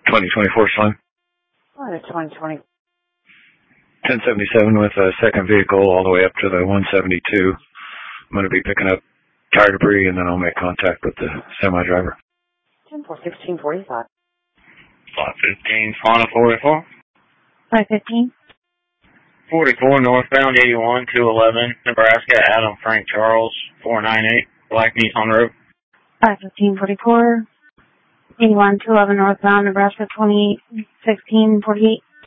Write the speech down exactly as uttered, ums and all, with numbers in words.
twenty twenty-four Slim. What a twenty twenty. ten seventy-seven with a second vehicle all the way up to the one seventy-two. I'm going to be picking up tire debris, and then I'll make contact with the semi-driver. ten four sixteen forty-five. five fifteen, Fauna forty-four. five fifteen. forty-four, northbound eighty-one, two eleven, Nebraska, Adam Frank Charles, four ninety-eight, Black Nissan Road. five fifteen forty-four. eighty-one, two eleven, northbound, Nebraska, twenty sixteen forty-eight.